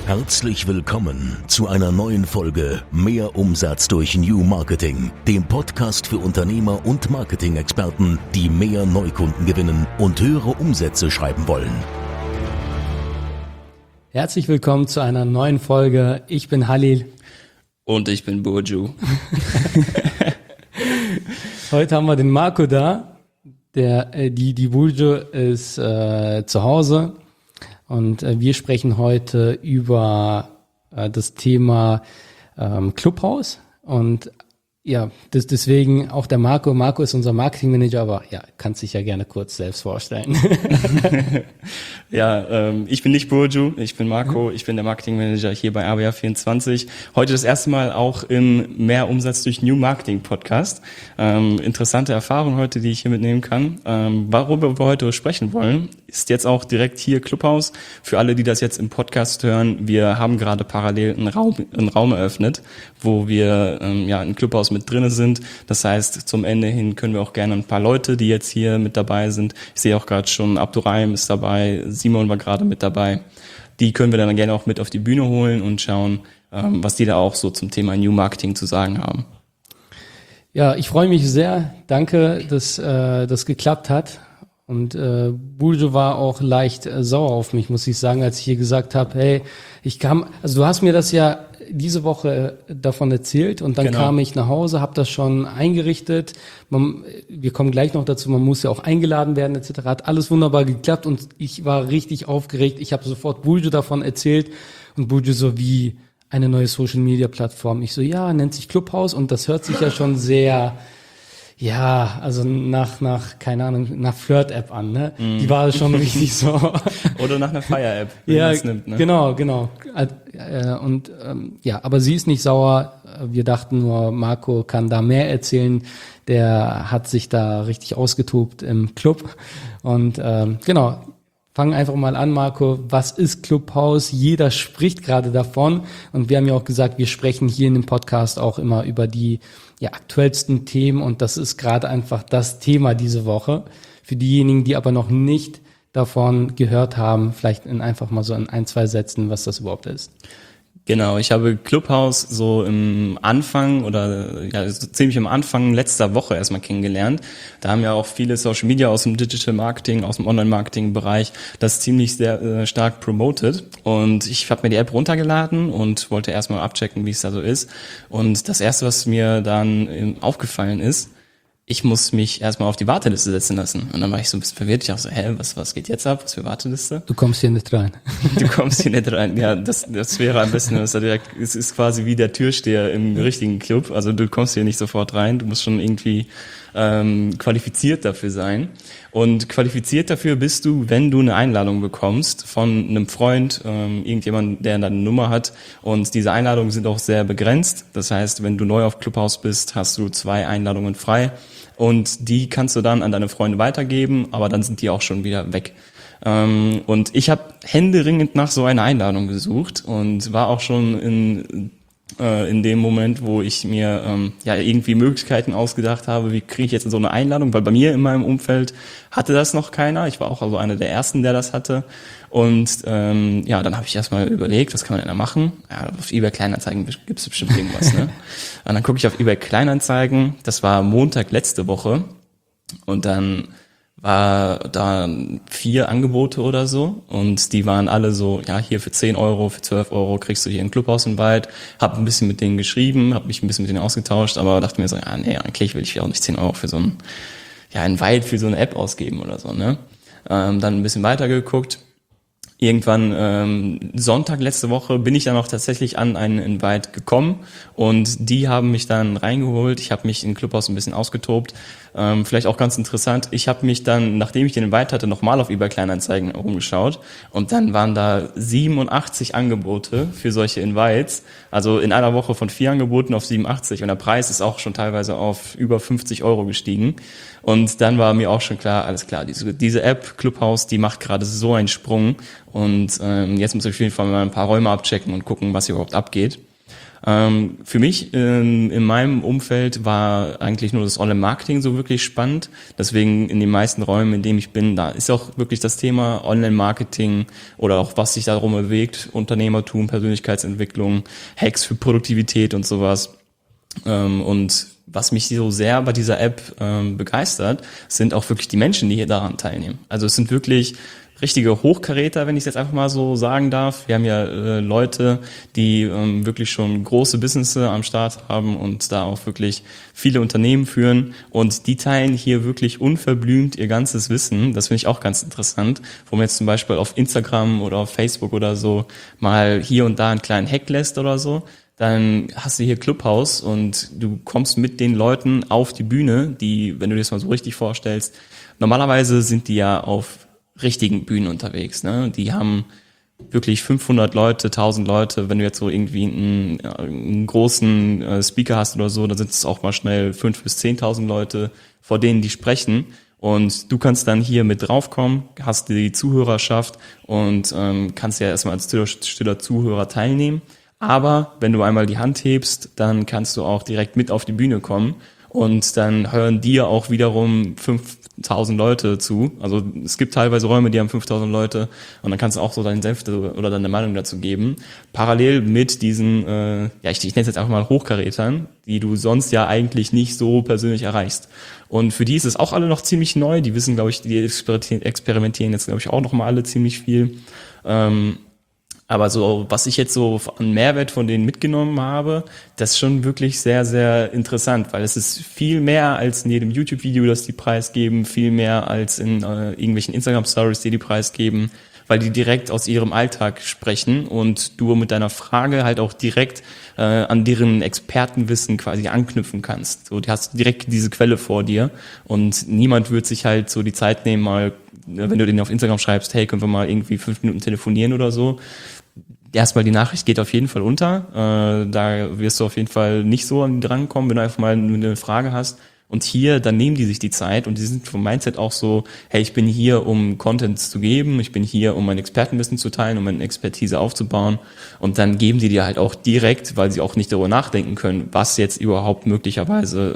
Herzlich willkommen zu einer neuen Folge Mehr Umsatz durch New Marketing, dem Podcast für Unternehmer und Marketing-Experten, die mehr Neukunden gewinnen und höhere Umsätze schreiben wollen. Herzlich willkommen zu einer neuen Folge. Ich bin Halil. Und ich bin Burju. Heute haben wir den Marco da. Die Burju ist zu Hause. Und wir sprechen heute über das Thema Clubhouse und ja, deswegen auch der Marco. Marco ist unser Marketingmanager, aber ja, kannst dich ja gerne kurz selbst vorstellen. Ja, ich bin nicht Burju, ich bin Marco, ich bin der Marketingmanager hier bei ABA24. Heute das erste Mal auch im Mehr Umsatz durch New Marketing Podcast. Interessante Erfahrung heute, die ich hier mitnehmen kann. Worüber wir heute sprechen wollen, ist jetzt auch direkt hier Clubhouse. Für alle, die das jetzt im Podcast hören, wir haben gerade parallel einen Raum eröffnet, wo wir in Clubhouse mit drinne sind. Das heißt, zum Ende hin können wir auch gerne ein paar Leute, die jetzt hier mit dabei sind. Ich sehe auch gerade schon, Abdurrahim ist dabei, Simon war gerade mit dabei. Die können wir dann gerne auch mit auf die Bühne holen und schauen, was die da auch so zum Thema New Marketing zu sagen haben. Ja, ich freue mich sehr. Danke, dass das geklappt hat. Und Burju war auch leicht sauer auf mich, muss ich sagen, als ich hier gesagt habe, hey, du hast mir das ja diese Woche davon erzählt und dann kam ich nach Hause, habe das schon eingerichtet. Wir kommen gleich noch dazu, man muss ja auch eingeladen werden etc. Hat alles wunderbar geklappt und ich war richtig aufgeregt. Ich habe sofort Burju davon erzählt und Burju so wie eine neue Social-Media-Plattform. Ich so, ja, nennt sich Clubhouse und das hört sich ja schon sehr... Ja, also nach Flirt-App an, ne? Die war schon richtig so. Oder nach einer Fire-App, wenn ja, man es nimmt, ne? Genau. Aber sie ist nicht sauer. Wir dachten nur, Marco kann da mehr erzählen. Der hat sich da richtig ausgetobt im Club. Und fangen einfach mal an, Marco. Was ist Clubhouse? Jeder spricht gerade davon. Und wir haben ja auch gesagt, wir sprechen hier in dem Podcast auch immer über die aktuellsten Themen. Und das ist gerade einfach das Thema diese Woche. Für diejenigen, die aber noch nicht davon gehört haben, vielleicht einfach mal so in 1-2 Sätzen, was das überhaupt ist. Genau, ich habe Clubhouse so im Anfang so ziemlich am Anfang letzter Woche erstmal kennengelernt. Da haben ja auch viele Social Media aus dem Digital Marketing, aus dem Online-Marketing-Bereich das ziemlich sehr stark promoted. Und ich habe mir die App runtergeladen und wollte erstmal abchecken, wie es da so ist. Und das Erste, was mir dann aufgefallen ist, ich muss mich erstmal auf die Warteliste setzen lassen. Und dann war ich so ein bisschen verwirrt. Ich dachte so, was geht jetzt ab? Was für Warteliste? Du kommst hier nicht rein. Du kommst hier nicht rein. Ja, das wäre ein bisschen, es ist quasi wie der Türsteher im richtigen Club. Also du kommst hier nicht sofort rein. Du musst schon irgendwie qualifiziert dafür sein. Und qualifiziert dafür bist du, wenn du eine Einladung bekommst von einem Freund, irgendjemand, der deine Nummer hat. Und diese Einladungen sind auch sehr begrenzt. Das heißt, wenn du neu auf Clubhouse bist, hast du 2 Einladungen frei. Und die kannst du dann an deine Freunde weitergeben, aber dann sind die auch schon wieder weg. Und ich habe händeringend nach so einer Einladung gesucht und war auch schon in dem Moment, wo ich mir irgendwie Möglichkeiten ausgedacht habe, wie kriege ich jetzt so eine Einladung, weil bei mir in meinem Umfeld hatte das noch keiner. Ich war auch also einer der Ersten, der das hatte. Und dann habe ich erstmal überlegt, was kann man denn da machen? Ja, auf eBay Kleinanzeigen gibt es bestimmt irgendwas, ne? Und dann gucke ich auf eBay Kleinanzeigen, das war Montag letzte Woche und dann war da 4 Angebote oder so und die waren alle so, hier für 10 Euro, für 12 Euro kriegst du hier ein Clubhaus im Wald. Hab ein bisschen mit denen geschrieben, hab mich ein bisschen mit denen ausgetauscht, aber dachte mir so, eigentlich will ich auch nicht 10 Euro für so ein Wald für so eine App ausgeben oder so, ne? Dann ein bisschen weitergeguckt. Irgendwann Sonntag letzte Woche bin ich dann auch tatsächlich an einen Invite gekommen und die haben mich dann reingeholt. Ich habe mich in Clubhouse ein bisschen ausgetobt. Vielleicht auch ganz interessant, ich habe mich dann, nachdem ich den Invite hatte, nochmal auf eBay Kleinanzeigen rumgeschaut und dann waren da 87 Angebote für solche Invites. Also in einer Woche von 4 Angeboten auf 87 und der Preis ist auch schon teilweise auf über 50 Euro gestiegen. Und dann war mir auch schon klar, alles klar, diese App Clubhouse, die macht gerade so einen Sprung und jetzt muss ich auf jeden Fall mal ein paar Räume abchecken und gucken, was hier überhaupt abgeht. Für mich in meinem Umfeld war eigentlich nur das Online-Marketing so wirklich spannend. Deswegen in den meisten Räumen, in denen ich bin, da ist auch wirklich das Thema Online-Marketing oder auch was sich darum bewegt, Unternehmertum, Persönlichkeitsentwicklung, Hacks für Produktivität und sowas. Und was mich so sehr bei dieser App begeistert, sind auch wirklich die Menschen, die hier daran teilnehmen. Also es sind wirklich richtige Hochkaräter, wenn ich es jetzt einfach mal so sagen darf. Wir haben ja Leute, die wirklich schon große Businesses am Start haben und da auch wirklich viele Unternehmen führen und die teilen hier wirklich unverblümt ihr ganzes Wissen. Das finde ich auch ganz interessant, wo man jetzt zum Beispiel auf Instagram oder auf Facebook oder so mal hier und da einen kleinen Hack lässt oder so. Dann hast du hier Clubhouse und du kommst mit den Leuten auf die Bühne, die, wenn du dir das mal so richtig vorstellst, normalerweise sind die ja auf richtigen Bühnen unterwegs, ne? Die haben wirklich 500 Leute, 1000 Leute. Wenn du jetzt so irgendwie einen großen Speaker hast oder so, dann sind es auch mal schnell 5.000 bis 10.000 Leute, vor denen die sprechen. Und du kannst dann hier mit draufkommen, hast die Zuhörerschaft und kannst ja erstmal als stiller Zuhörer teilnehmen. Aber wenn du einmal die Hand hebst, dann kannst du auch direkt mit auf die Bühne kommen. Und dann hören dir auch wiederum 5.000 Leute zu. Also es gibt teilweise Räume, die haben 5.000 Leute und dann kannst du auch so deinen Senf oder deine Meinung dazu geben. Parallel mit diesen, ich nenne es jetzt einfach mal Hochkarätern, die du sonst ja eigentlich nicht so persönlich erreichst. Und für die ist es auch alle noch ziemlich neu. Die wissen, glaube ich, die experimentieren jetzt, glaube ich, auch noch mal alle ziemlich viel. Aber so, was ich jetzt so an Mehrwert von denen mitgenommen habe, das ist schon wirklich sehr, sehr interessant, weil es ist viel mehr als in jedem YouTube-Video, das die preisgeben, viel mehr als in irgendwelchen Instagram-Stories, die preisgeben, weil die direkt aus ihrem Alltag sprechen und du mit deiner Frage halt auch direkt an deren Expertenwissen quasi anknüpfen kannst. So, du hast direkt diese Quelle vor dir und niemand wird sich halt so die Zeit nehmen, mal, wenn du denen auf Instagram schreibst, hey, können wir mal irgendwie 5 Minuten telefonieren oder so. Erstmal die Nachricht geht auf jeden Fall unter. Da wirst du auf jeden Fall nicht so an die drankommen, wenn du einfach mal eine Frage hast. Und hier, dann nehmen die sich die Zeit und die sind vom Mindset auch so, hey, ich bin hier, um Content zu geben, ich bin hier, um mein Expertenwissen zu teilen, um meine Expertise aufzubauen. Und dann geben die dir halt auch direkt, weil sie auch nicht darüber nachdenken können, was jetzt überhaupt möglicherweise,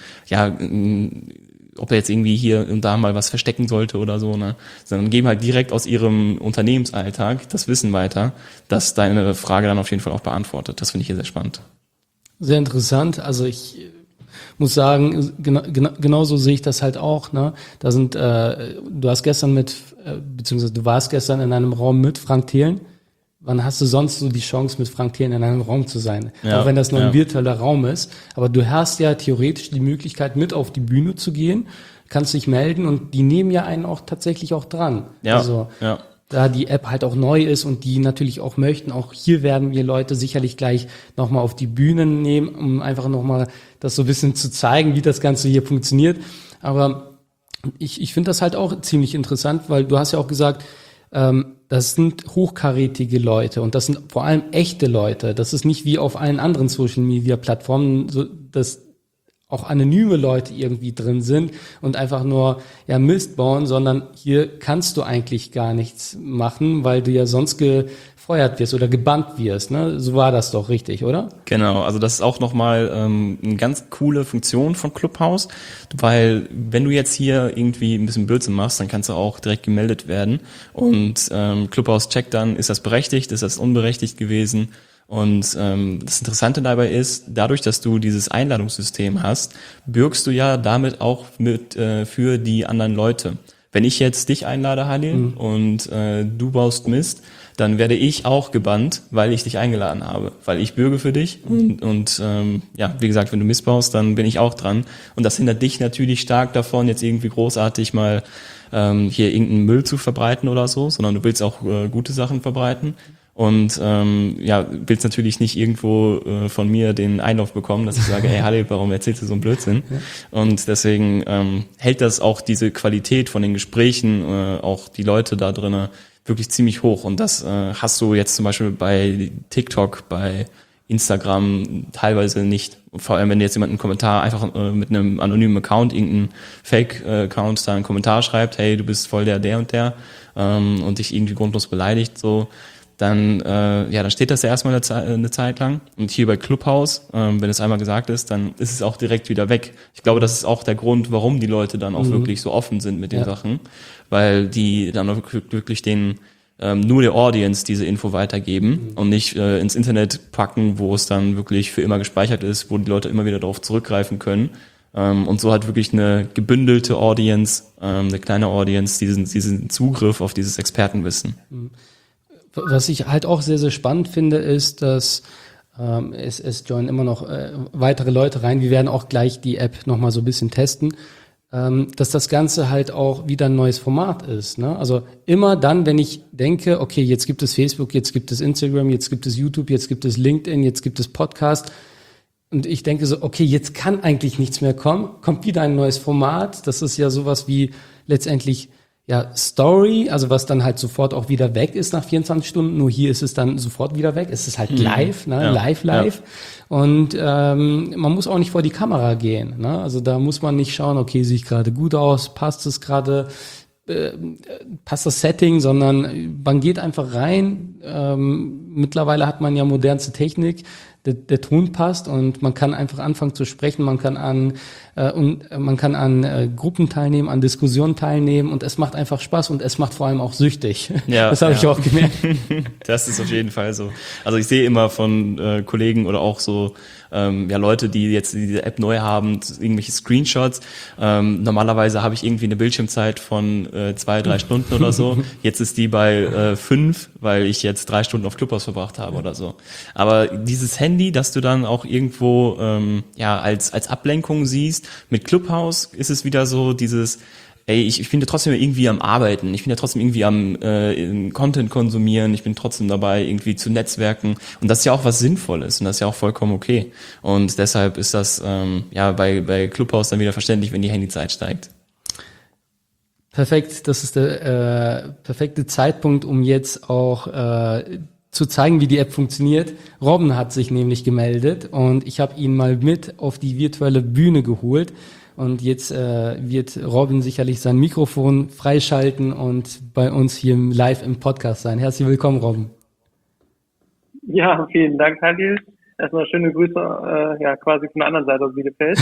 ob er jetzt irgendwie hier und da mal was verstecken sollte oder so, ne? Sondern geben halt direkt aus ihrem Unternehmensalltag das Wissen weiter, das deine Frage dann auf jeden Fall auch beantwortet. Das finde ich hier sehr spannend. Sehr interessant. Also ich muss sagen, genauso sehe ich das halt auch, ne? Da sind, du warst gestern in einem Raum mit Frank Thelen. Wann hast du sonst so die Chance, mit Frank Thelen in einem Raum zu sein? Ja, auch wenn das nur ein virtueller Raum ist. Aber du hast ja theoretisch die Möglichkeit, mit auf die Bühne zu gehen, kannst dich melden und die nehmen ja einen auch tatsächlich auch dran. Ja, also, da die App halt auch neu ist und die natürlich auch möchten, auch hier werden wir Leute sicherlich gleich nochmal auf die Bühnen nehmen, um einfach nochmal das so ein bisschen zu zeigen, wie das Ganze hier funktioniert. Aber ich finde das halt auch ziemlich interessant, weil du hast ja auch gesagt, das sind hochkarätige Leute und das sind vor allem echte Leute. Das ist nicht wie auf allen anderen Social-Media-Plattformen, so dass auch anonyme Leute irgendwie drin sind und einfach nur Mist bauen, sondern hier kannst du eigentlich gar nichts machen, weil du ja sonst gefeuert wirst oder gebannt wirst. Ne? So war das doch richtig, oder? Genau, also das ist auch nochmal eine ganz coole Funktion von Clubhouse, weil wenn du jetzt hier irgendwie ein bisschen Blödsinn machst, dann kannst du auch direkt gemeldet werden und Clubhouse checkt dann, ist das berechtigt, ist das unberechtigt gewesen. Und das Interessante dabei ist, dadurch, dass du dieses Einladungssystem hast, bürgst du ja damit auch mit für die anderen Leute. Wenn ich jetzt dich einlade, Halil, und du baust Mist, dann werde ich auch gebannt, weil ich dich eingeladen habe, weil ich bürge für dich und wie gesagt, wenn du Mist baust, dann bin ich auch dran und das hindert dich natürlich stark davon, jetzt irgendwie großartig mal hier irgendeinen Müll zu verbreiten oder so, sondern du willst auch gute Sachen verbreiten. Und willst natürlich nicht irgendwo von mir den Einlauf bekommen, dass ich sage, hey Halle, warum erzählst du so einen Blödsinn? Ja. Und deswegen hält das auch diese Qualität von den Gesprächen, auch die Leute da drinnen wirklich ziemlich hoch. Und das hast du jetzt zum Beispiel bei TikTok, bei Instagram teilweise nicht. Vor allem, wenn jetzt jemand einen Kommentar einfach mit einem anonymen Account, irgendeinen Fake-Account da einen Kommentar schreibt, hey, du bist voll der und der und dich irgendwie grundlos beleidigt, so. dann dann steht das ja erstmal eine Zeit lang. Und hier bei Clubhouse, wenn es einmal gesagt ist, dann ist es auch direkt wieder weg. Ich glaube, das ist auch der Grund, warum die Leute dann auch wirklich so offen sind mit den Sachen, weil die dann auch wirklich nur der Audience diese Info weitergeben und nicht ins Internet packen, wo es dann wirklich für immer gespeichert ist, wo die Leute immer wieder darauf zurückgreifen können. Und so hat wirklich eine gebündelte Audience, eine kleine Audience, diesen Zugriff auf dieses Expertenwissen. Was ich halt auch sehr, sehr spannend finde, ist, dass es joinen immer noch weitere Leute rein. Wir werden auch gleich die App nochmal so ein bisschen testen, dass das Ganze halt auch wieder ein neues Format ist. Ne? Also immer dann, wenn ich denke, okay, jetzt gibt es Facebook, jetzt gibt es Instagram, jetzt gibt es YouTube, jetzt gibt es LinkedIn, jetzt gibt es Podcast, und ich denke so, okay, jetzt kann eigentlich nichts mehr kommen, kommt wieder ein neues Format. Das ist ja sowas wie letztendlich Story, also was dann halt sofort auch wieder weg ist nach 24 Stunden. Nur hier ist es dann sofort wieder weg. Es ist halt live, ne? Live. Ja. Und man muss auch nicht vor die Kamera gehen. Ne? Also da muss man nicht schauen, okay, sehe ich gerade gut aus, passt es gerade, passt das Setting, sondern man geht einfach rein. Mittlerweile hat man ja modernste Technik. Der Ton passt und man kann einfach anfangen zu sprechen, man kann an Gruppen teilnehmen, an Diskussionen teilnehmen und es macht einfach Spaß und es macht vor allem auch süchtig. Ja, das habe ich auch gemerkt. Das ist auf jeden Fall so. Also ich sehe immer von Kollegen oder auch so Leute, die jetzt diese App neu haben, irgendwelche Screenshots. Normalerweise habe ich irgendwie eine Bildschirmzeit von 2-3 Stunden oder so. Jetzt ist die bei 5, weil ich jetzt 3 Stunden auf Clubhouse verbracht habe oder so. Aber dieses Handy, das du dann auch irgendwo als Ablenkung siehst, mit Clubhouse ist es wieder so dieses, ich bin ja trotzdem irgendwie am Arbeiten, ich bin ja trotzdem irgendwie am Content konsumieren, ich bin trotzdem dabei, irgendwie zu netzwerken, und das ist ja auch was Sinnvolles und das ist ja auch vollkommen okay. Und deshalb ist das bei Clubhouse dann wieder verständlich, wenn die Handyzeit steigt. Perfekt, das ist der perfekte Zeitpunkt, um jetzt auch zu zeigen, wie die App funktioniert. Robben hat sich nämlich gemeldet und ich habe ihn mal mit auf die virtuelle Bühne geholt. Und jetzt wird Robin sicherlich sein Mikrofon freischalten und bei uns hier live im Podcast sein. Herzlich willkommen, Robin. Ja, vielen Dank, Halil. Erstmal schöne Grüße, quasi von der anderen Seite aus Bielefeld.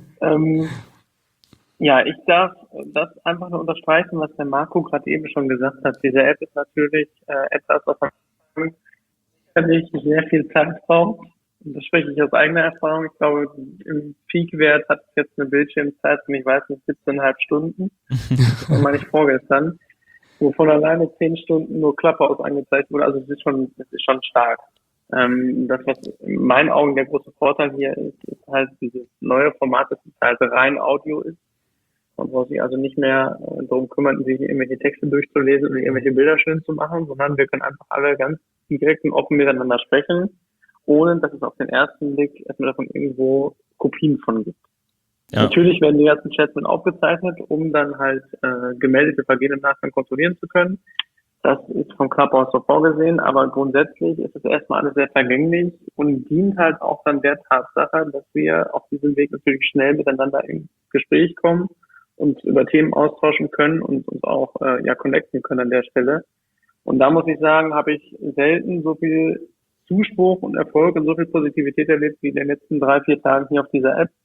Ich darf das einfach nur unterstreichen, was der Marco gerade eben schon gesagt hat. Diese App ist natürlich etwas, was man sicherlich sehr viel Zeit braucht. Und das spreche ich aus eigener Erfahrung. Ich glaube, im Peak-Wert hat es jetzt eine Bildschirmzeit von, 17,5 Stunden. Das war mal nicht vorgestern, wovon alleine 10 Stunden nur Clubhouse angezeigt wurde. Also es ist schon stark. Das, was in meinen Augen der große Vorteil hier ist halt dieses neue Format, das halt rein Audio ist. Man braucht sich also nicht mehr darum kümmern, sich irgendwelche Texte durchzulesen oder irgendwelche Bilder schön zu machen, sondern wir können einfach alle ganz direkt und offen miteinander sprechen, ohne dass es auf den ersten Blick erstmal davon irgendwo Kopien von gibt. Ja. Natürlich werden die ganzen Chats mit aufgezeichnet, um dann halt gemeldete Vergehen im Nachgang kontrollieren zu können. Das ist vom Clubhouse so vorgesehen, aber grundsätzlich ist es erstmal alles sehr vergänglich und dient halt auch dann der Tatsache, dass wir auf diesem Weg natürlich schnell miteinander ins Gespräch kommen und über Themen austauschen können und uns auch connecten können an der Stelle. Und da muss ich sagen, habe ich selten so viel Zuspruch und Erfolg und so viel Positivität erlebt wie in den letzten 3-4 Tagen hier auf dieser App.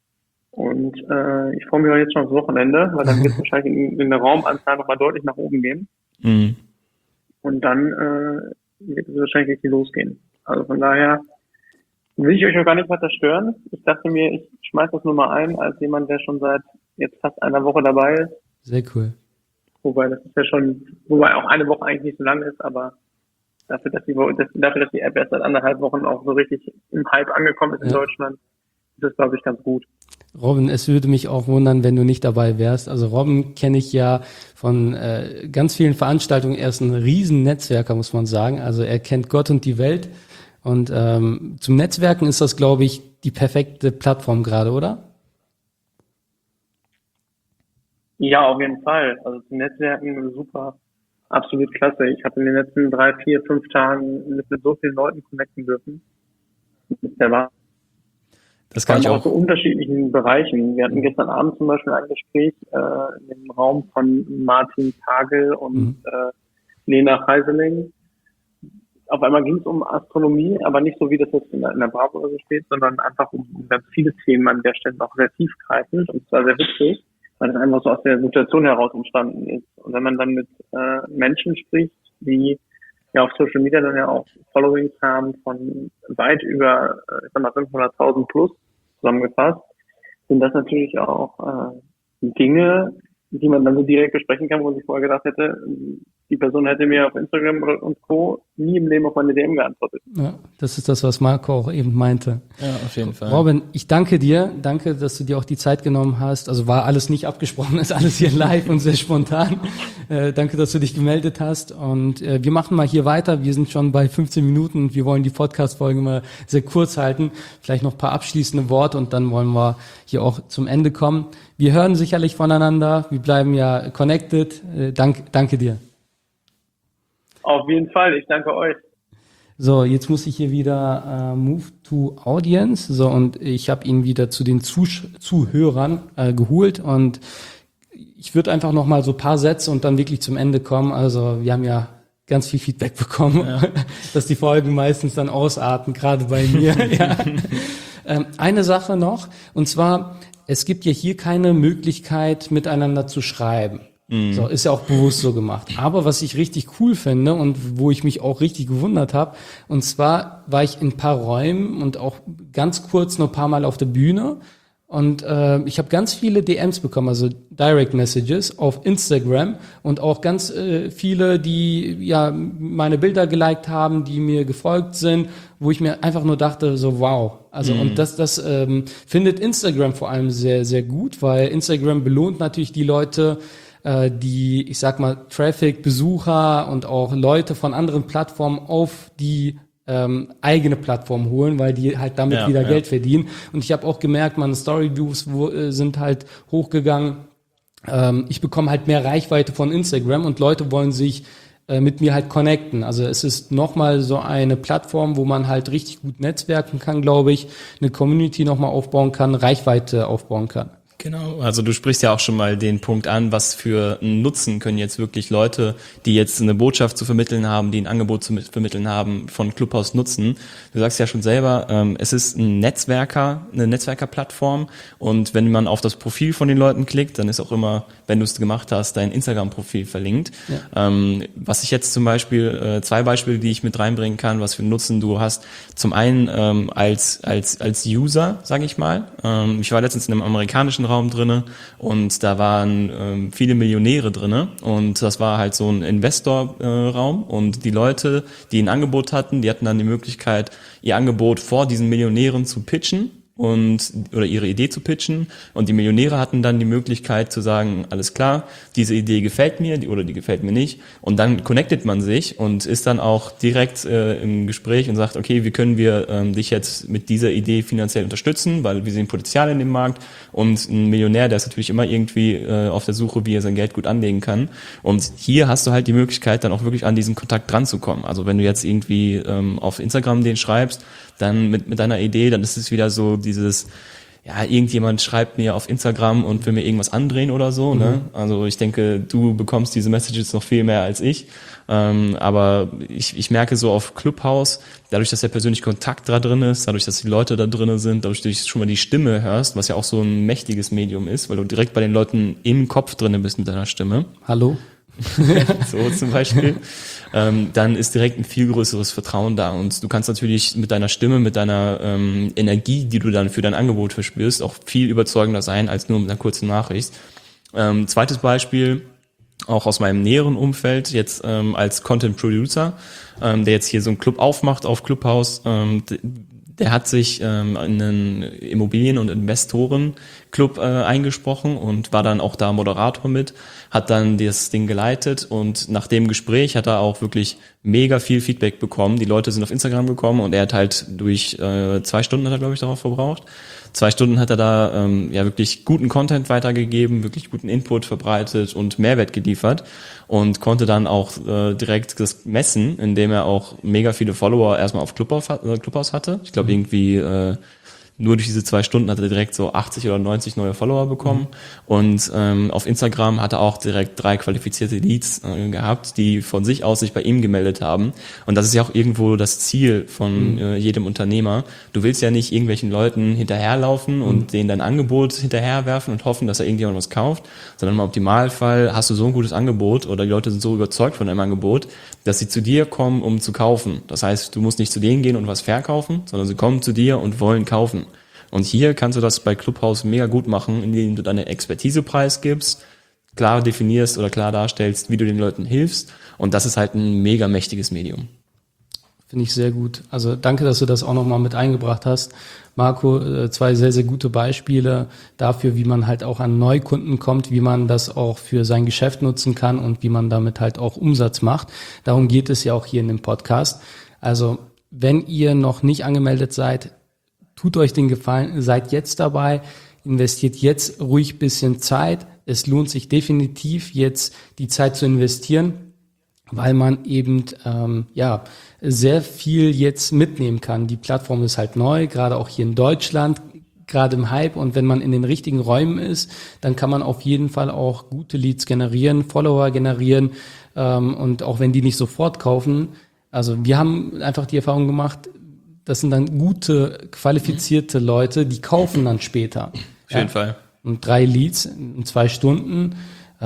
Und ich freue mich auch jetzt schon aufs Wochenende, weil dann wird es wahrscheinlich in der Raumanzahl nochmal deutlich nach oben gehen. Mhm. Und dann wird es wahrscheinlich richtig losgehen. Also von daher will ich euch auch gar nicht weiter stören. Ich dachte mir, ich schmeiß das nur mal ein, als jemand, der schon seit jetzt fast einer Woche dabei ist. Sehr cool. Wobei auch eine Woche eigentlich nicht so lang ist, aber dafür, dass die App erst seit 1,5 Wochen auch so richtig im Hype angekommen ist in Deutschland, ist das, glaube ich, ganz gut. Robin, es würde mich auch wundern, wenn du nicht dabei wärst. Also Robin kenne ich ja von ganz vielen Veranstaltungen. Er ist ein Riesen-Netzwerker, muss man sagen. Also er kennt Gott und die Welt. Und zum Netzwerken ist das, glaube ich, die perfekte Plattform gerade, oder? Ja, auf jeden Fall. Also zum Netzwerken super, absolut klasse. Ich habe in den letzten 3, 4, 5 Tagen mit so vielen Leuten connecten dürfen. Der war das kann ich auch aus so unterschiedlichen Bereichen. Wir hatten gestern Abend zum Beispiel ein Gespräch im Raum von Martin Tagel und Lena Heiseling, auf einmal ging es um Astronomie, aber nicht so, wie das jetzt in der Bravo oder so steht, sondern einfach um ganz viele Themen an der Stelle, auch sehr tiefgreifend und zwar sehr witzig, weil das einfach so aus der Situation heraus entstanden ist. Und wenn man dann mit Menschen spricht, die ja auf Social Media dann ja auch Followings haben von weit über, ich sag mal, 500.000 plus zusammengefasst, sind das natürlich auch Dinge, die man dann so direkt besprechen kann, wo man sich vorher gedacht hätte, die Person hätte mir auf Instagram und Co. nie im Leben auf meine DM geantwortet. Ja, das ist das, was Marco auch eben meinte. Ja, auf jeden Fall. Robin, ich danke dir. Danke, dass du dir auch die Zeit genommen hast. Also war alles nicht abgesprochen, ist alles hier live und sehr spontan. Danke, dass du dich gemeldet hast. Und wir machen mal hier weiter. Wir sind schon bei 15 Minuten und wir wollen die Podcast-Folge mal sehr kurz halten. Vielleicht noch ein paar abschließende Worte und dann wollen wir hier auch zum Ende kommen. Wir hören sicherlich voneinander. Wir bleiben ja connected. Danke dir. Auf jeden Fall, ich danke euch. So, jetzt muss ich hier wieder Move to Audience. So, und ich habe ihn wieder zu den Zuhörern geholt und ich würde einfach noch mal so ein paar Sätze und dann wirklich zum Ende kommen. Also wir haben ja ganz viel Feedback bekommen, dass die Folgen meistens dann ausarten, gerade bei mir. Ja. Eine Sache noch, und zwar, es gibt ja hier keine Möglichkeit, miteinander zu schreiben. So, ist ja auch bewusst so gemacht. Aber was ich richtig cool finde und wo ich mich auch richtig gewundert habe, und zwar war ich in ein paar Räumen und auch ganz kurz nur ein paar Mal auf der Bühne und ich habe ganz viele DMs bekommen, also Direct Messages auf Instagram und auch ganz viele, die ja meine Bilder geliked haben, die mir gefolgt sind, wo ich mir einfach nur dachte, so wow. Also und das findet Instagram vor allem sehr, sehr gut, weil Instagram belohnt natürlich die Leute, die, ich sag mal, Traffic, Besucher und auch Leute von anderen Plattformen auf die eigene Plattform holen, weil die halt damit wieder Geld verdienen. Und ich habe auch gemerkt, meine Story-Views sind halt hochgegangen. Ich bekomme halt mehr Reichweite von Instagram und Leute wollen sich mit mir halt connecten. Also es ist nochmal so eine Plattform, wo man halt richtig gut netzwerken kann, glaube ich, eine Community nochmal aufbauen kann, Reichweite aufbauen kann. Genau, also du sprichst ja auch schon mal den Punkt an, was für einen Nutzen können jetzt wirklich Leute, die jetzt eine Botschaft zu vermitteln haben, die ein Angebot zu vermitteln haben, von Clubhouse nutzen. Du sagst ja schon selber, es ist eine Netzwerkerplattform und wenn man auf das Profil von den Leuten klickt, dann ist auch immer, wenn du es gemacht hast, dein Instagram-Profil verlinkt. Ja. Was ich jetzt zum Beispiel, zwei Beispiele, die ich mit reinbringen kann, was für einen Nutzen du hast. Zum einen als User, sage ich mal. Ich war letztens in einem amerikanischen Raum drinne und da waren viele Millionäre drinne und das war halt so ein Investor-Raum und die Leute, die ein Angebot hatten, die hatten dann die Möglichkeit, ihr Angebot vor diesen Millionären zu pitchen oder ihre Idee zu pitchen und die Millionäre hatten dann die Möglichkeit zu sagen, alles klar, diese Idee gefällt mir oder die gefällt mir nicht und dann connectet man sich und ist dann auch direkt im Gespräch und sagt, okay, wie können wir dich jetzt mit dieser Idee finanziell unterstützen, weil wir sehen Potenzial in dem Markt und ein Millionär, der ist natürlich immer irgendwie auf der Suche, wie er sein Geld gut anlegen kann und hier hast du halt die Möglichkeit, dann auch wirklich an diesen Kontakt dran zu kommen. Also wenn du jetzt irgendwie auf Instagram den schreibst, dann mit deiner Idee, dann ist es wieder so dieses, ja, irgendjemand schreibt mir auf Instagram und will mir irgendwas andrehen oder so, ne? Also ich denke, du bekommst diese Messages noch viel mehr als ich, aber ich merke so auf Clubhouse, dadurch, dass der persönliche Kontakt da drin ist, dadurch, dass die Leute da drin sind, dadurch, dass du schon mal die Stimme hörst, was ja auch so ein mächtiges Medium ist, weil du direkt bei den Leuten im Kopf drin bist mit deiner Stimme. Hallo? So zum Beispiel, dann ist direkt ein viel größeres Vertrauen da und du kannst natürlich mit deiner Stimme, mit deiner Energie, die du dann für dein Angebot verspürst, auch viel überzeugender sein als nur mit einer kurzen Nachricht. Zweites Beispiel, auch aus meinem näheren Umfeld, jetzt als Content Producer, der jetzt hier so einen Club aufmacht auf Clubhouse, der hat sich in einen Immobilien- und Investorenclub eingesprochen und war dann auch da Moderator mit, hat dann das Ding geleitet und nach dem Gespräch hat er auch wirklich mega viel Feedback bekommen. Die Leute sind auf Instagram gekommen und er hat halt durch 2 Stunden hat er, glaube ich, darauf verbraucht. 2 Stunden hat er da ja wirklich guten Content weitergegeben, wirklich guten Input verbreitet und Mehrwert geliefert und konnte dann auch direkt das messen, indem er auch mega viele Follower erstmal auf Clubhouse hatte. Ich glaube irgendwie nur durch diese 2 Stunden hat er direkt so 80 oder 90 neue Follower bekommen. Und auf Instagram hat er auch direkt 3 qualifizierte Leads gehabt, die von sich aus sich bei ihm gemeldet haben. Und das ist ja auch irgendwo das Ziel von jedem Unternehmer. Du willst ja nicht irgendwelchen Leuten hinterherlaufen und denen dein Angebot hinterherwerfen und hoffen, dass da irgendjemand was kauft, sondern im Optimalfall hast du so ein gutes Angebot oder die Leute sind so überzeugt von deinem Angebot, dass sie zu dir kommen, um zu kaufen. Das heißt, du musst nicht zu denen gehen und was verkaufen, sondern sie kommen zu dir und wollen kaufen. Und hier kannst du das bei Clubhouse mega gut machen, indem du deine Expertise preisgibst, klar definierst oder klar darstellst, wie du den Leuten hilfst. Und das ist halt ein mega mächtiges Medium. Finde ich sehr gut. Also danke, dass du das auch nochmal mit eingebracht hast. Marco, 2 sehr, sehr gute Beispiele dafür, wie man halt auch an Neukunden kommt, wie man das auch für sein Geschäft nutzen kann und wie man damit halt auch Umsatz macht. Darum geht es ja auch hier in dem Podcast. Also wenn ihr noch nicht angemeldet seid, tut euch den Gefallen, seid jetzt dabei, investiert jetzt ruhig ein bisschen Zeit. Es lohnt sich definitiv jetzt die Zeit zu investieren, weil man eben sehr viel jetzt mitnehmen kann. Die Plattform ist halt neu, gerade auch hier in Deutschland, gerade im Hype. Und wenn man in den richtigen Räumen ist, dann kann man auf jeden Fall auch gute Leads generieren, Follower generieren. Und auch wenn die nicht sofort kaufen, also wir haben einfach die Erfahrung gemacht, das sind dann gute, qualifizierte Leute, die kaufen dann später. Auf jeden Fall. Und 3 Leads in 2 Stunden,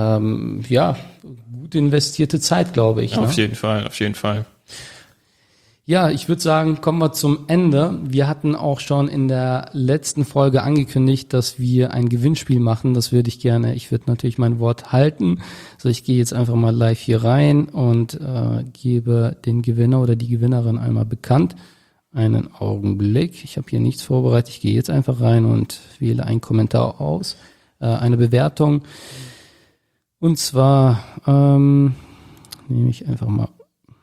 gut investierte Zeit, glaube ich. Auf jeden Fall. Ja, ich würde sagen, kommen wir zum Ende. Wir hatten auch schon in der letzten Folge angekündigt, dass wir ein Gewinnspiel machen. Das würde ich gerne. Ich würde natürlich mein Wort halten. So, ich gehe jetzt einfach mal live hier rein und gebe den Gewinner oder die Gewinnerin einmal bekannt. Einen Augenblick. Ich habe hier nichts vorbereitet. Ich gehe jetzt einfach rein und wähle einen Kommentar aus. Eine Bewertung. Und zwar nehme ich einfach mal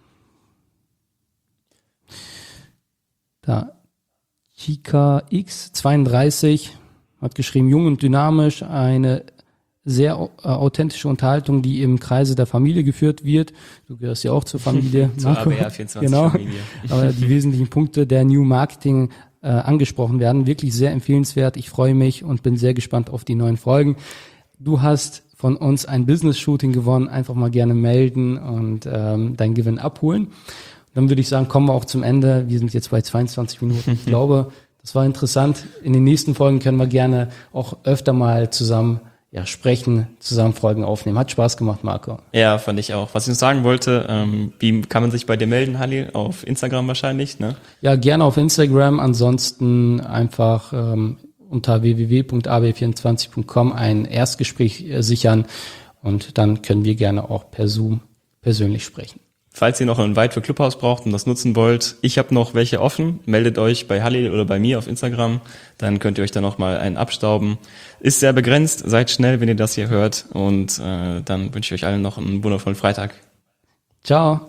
da. Chika X32 hat geschrieben, jung und dynamisch, eine sehr authentische Unterhaltung, die im Kreise der Familie geführt wird. Du gehörst ja auch zur Familie. Zur ABR24 genau. Familie. Aber die wesentlichen Punkte der New Marketing angesprochen werden. Wirklich sehr empfehlenswert. Ich freue mich und bin sehr gespannt auf die neuen Folgen. Du hast von uns ein Business-Shooting gewonnen. Einfach mal gerne melden und deinen Gewinn abholen. Dann würde ich sagen, kommen wir auch zum Ende. Wir sind jetzt bei 22 Minuten. Ich glaube, das war interessant. In den nächsten Folgen können wir gerne auch öfter mal zusammen sprechen, zusammen Folgen aufnehmen. Hat Spaß gemacht, Marco. Ja, fand ich auch. Was ich noch sagen wollte, wie kann man sich bei dir melden, Halil? Auf Instagram wahrscheinlich, ne? Ja, gerne auf Instagram. Ansonsten einfach unter www.ab24.com ein Erstgespräch sichern und dann können wir gerne auch per Zoom persönlich sprechen. Falls ihr noch einen Invite für Clubhouse braucht und das nutzen wollt, ich habe noch welche offen, meldet euch bei Halil oder bei mir auf Instagram, dann könnt ihr euch da nochmal einen abstauben. Ist sehr begrenzt, seid schnell, wenn ihr das hier hört und dann wünsche ich euch allen noch einen wundervollen Freitag. Ciao.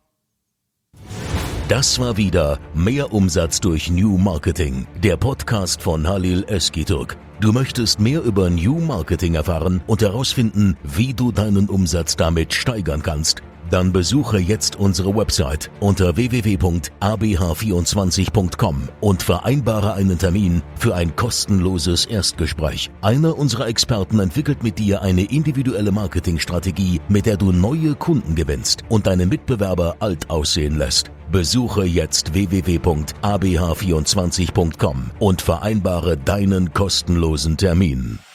Das war wieder Mehr Umsatz durch New Marketing, der Podcast von Halil Öztürk. Du möchtest mehr über New Marketing erfahren und herausfinden, wie du deinen Umsatz damit steigern kannst? Dann besuche jetzt unsere Website unter www.abh24.com und vereinbare einen Termin für ein kostenloses Erstgespräch. Einer unserer Experten entwickelt mit dir eine individuelle Marketingstrategie, mit der du neue Kunden gewinnst und deine Mitbewerber alt aussehen lässt. Besuche jetzt www.abh24.com und vereinbare deinen kostenlosen Termin.